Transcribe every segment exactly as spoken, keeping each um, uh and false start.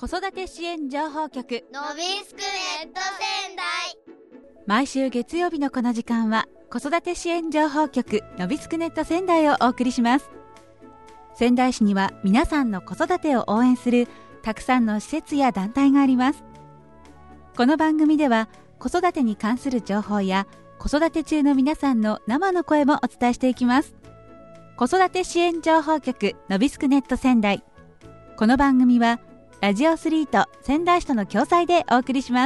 子育て支援情報局のびすくネット仙台。 毎週月曜日のこの時間は子育て支援情報局のびすくネット仙台をお送りします。仙台市には皆さんの子育てを応援するたくさんの施設や団体があります。この番組では子育てに関する情報や子育て中の皆さんの生の声もお伝えしていきます。子育て支援情報局のびすくネット仙台。この番組はラジオスリーと仙台市との共催でお送りします。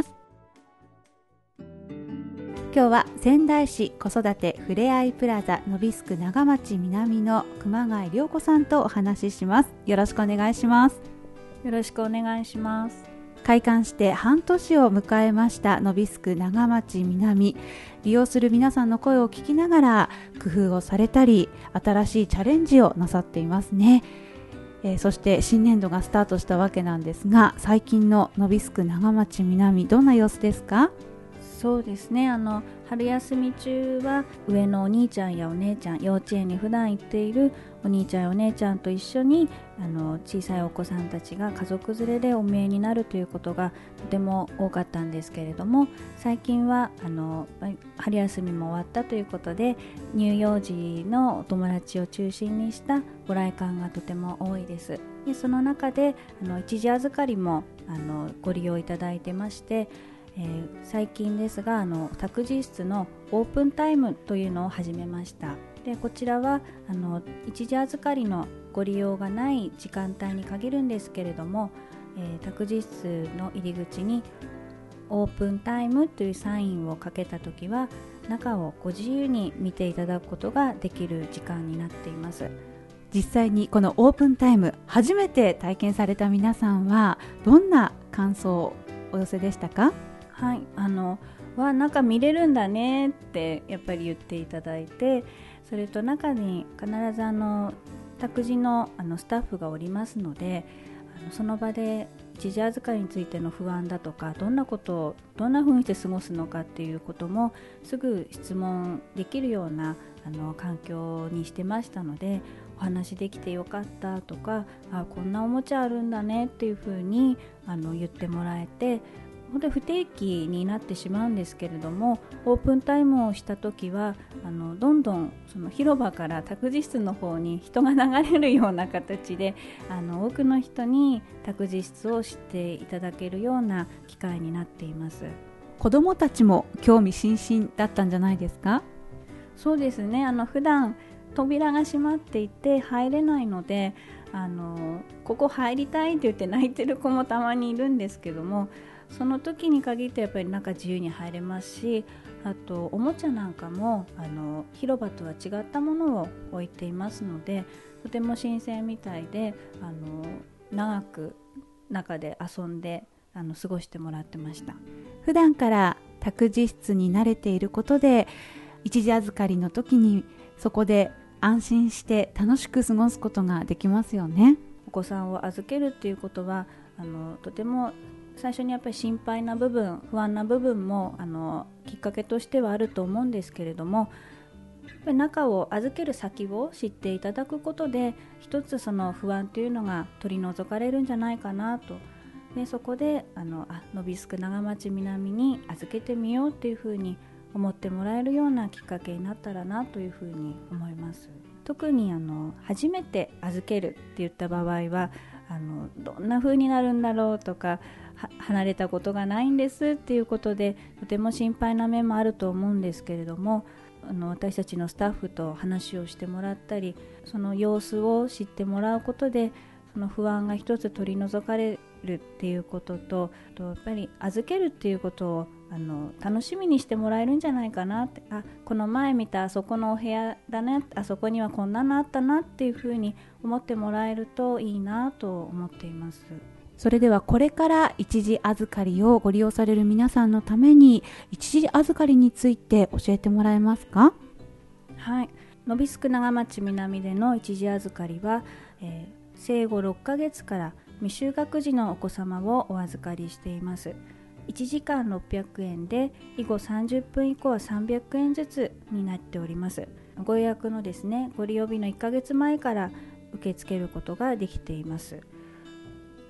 今日は仙台市子育てふれあいプラザのびすく長町南の熊谷涼子さんとお話しします。よろしくお願いします。 よろしくお願いします。 開館して半年を迎えましたのびすく長町南。利用する皆さんの声を聞きながら工夫をされたり新しいチャレンジをなさっていますね。えー、そして新年度がスタートしたわけなんですが、最近ののびすく長町南どんな様子ですか？ そうですね、あの春休み中は上のお兄ちゃんやお姉ちゃん、幼稚園に普段行っているお兄ちゃんやお姉ちゃんと一緒にあの小さいお子さんたちが家族連れでお見えになるということがとても多かったんですけれども、最近はあの春休みも終わったということで乳幼児のお友達を中心にしたご来館がとても多いです。でその中であの一時預かりもあのご利用いただいてまして、えー、最近ですがあの託児室のオープンタイムというのを始めました。でこちらはあの一時預かりのご利用がない時間帯に限るんですけれども、えー、託児室の入り口にオープンタイムというサインをかけたときは中をご自由に見ていただくことができる時間になっています。 実際にこのオープンタイム初めて体験された皆さんはどんな感想をお寄せでしたか？ はい、あのわ中見れるんだねってやっぱり言っていただいて、それと中に必ずあの託児のあのスタッフがおりますので、あのその場で一時預かりについての不安だとかどんなことをどんな風にして過ごすのかっていうこともすぐ質問できるようなあの環境にしてましたので、お話できてよかったとか、あこんなおもちゃあるんだねっていう風にあの言ってもらえて、本当に不定期になってしまうんですけれども、オープンタイムをした時はあのどんどんその広場から託児室の方に人が流れるような形であの多くの人に託児室を知っていただけるような機会になっています。 子どもたちも興味津々だったんじゃないですか？ そうですね、あの普段扉が閉まっていて入れないので、あのここ入りたいって言って泣いてる子もたまにいるんですけども、その時に限ってやっぱり中自由に入れますし、あとおもちゃなんかもあの広場とは違ったものを置いていますので、とても新鮮みたいであの長く中で遊んであの過ごしてもらってました。 普段から託児室に慣れていることで一時預かりの時にそこで安心して楽しく過ごすことができますよね。 お子さんを預けるっていうことはあのとても最初にやっぱり心配な部分、不安な部分もあのきっかけとしてはあると思うんですけれども、やっぱり中を預ける先を知っていただくことで一つその不安というのが取り除かれるんじゃないかなと。でそこであのあのびすく長町南に預けてみようっていうふうに思ってもらえるようなきっかけになったらなというふうに思います。特にあの初めて預けるって言った場合はあのどんな風になるんだろうとか、離れたことがないんですっていうことでとても心配な面もあると思うんですけれども、あの私たちのスタッフと話をしてもらったり、その様子を知ってもらうことでその不安が一つ取り除かれるっていうことと、やっぱり預けるっていうことをあの楽しみにしてもらえるんじゃないかなって、あこの前見たあそこのお部屋だね、あそこにはこんなのあったなっていうふうに思ってもらえるといいなと思っています。 それではこれから一時預かりをご利用される皆さんのために一時預かりについて教えてもらえますか？ はい、のびすく長町南での一時預かりは、えー生後ろっかげつから未就学児のお子様をお預かりしています。いちじかんろっぴゃくえんで以後さんじゅっぷん以降はさんびゃくえんずつになっております。ご予約のですね、ご利用日のいっかげつまえから受け付けることができています。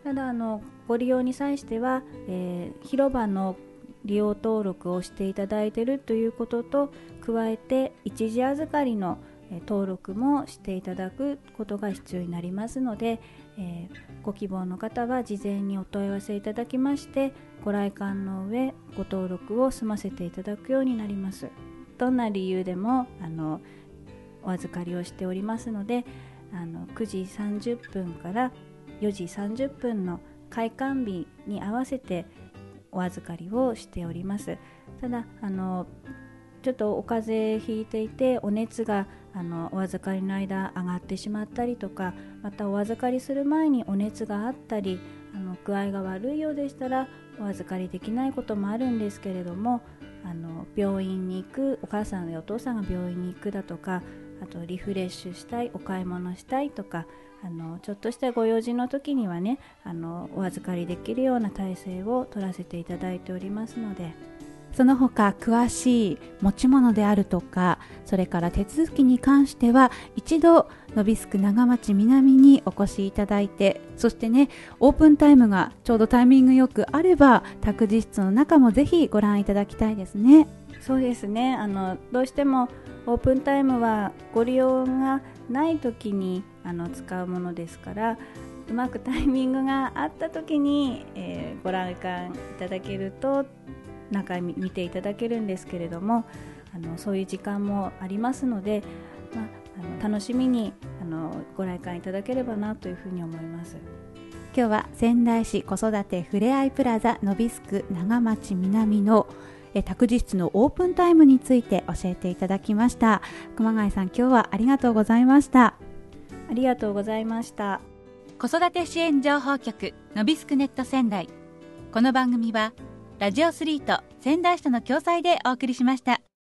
ただあのご利用に際しては、えー、広場の利用登録をしていただいているということと加えて一時預かりの登録もしていただくことが必要になりますので、えー、ご希望の方は事前にお問い合わせいただきましてご来館の上ご登録を済ませていただくようになります。どんな理由でもあのお預かりをしておりますので、あのくじさんじゅっぷんからよじさんじゅっぷんの開館日に合わせてお預かりをしております。ただあのちょっとお風邪ひいていてお熱があのお預かりの間上がってしまったりとか、またお預かりする前にお熱があったりあの具合が悪いようでしたらお預かりできないこともあるんですけれども、あの病院に行く、お母さんやお父さんが病院に行くだとか、あとリフレッシュしたい、お買い物したいとか、あのちょっとしたご用事の時にはね、あのお預かりできるような体制を取らせていただいておりますので、 その他詳しい持ち物であるとか、それから手続きに関しては一度ノビスク長町南にお越しいただいて、そしてねオープンタイムがちょうどタイミングよくあれば託児室の中もぜひご覧いただきたいですね。 そうですね、あのどうしてもオープンタイムはご利用がない時にあの使うものですから、うまくタイミングがあった時に、えー、ご来館いただけると中見ていただけるんですけれども、あのそういう時間もありますので、まあ、あの楽しみにあのご来館いただければなというふうに思います。 今日は仙台市子育てふれあいプラザノビスク長町南のえ託児室のオープンタイムについて教えていただきました。熊谷さん、今日はありがとうございました。 ありがとうございました。 子育て支援情報局ノビスクネット仙台、この番組はラジオスリーと仙台市との共催でお送りしました。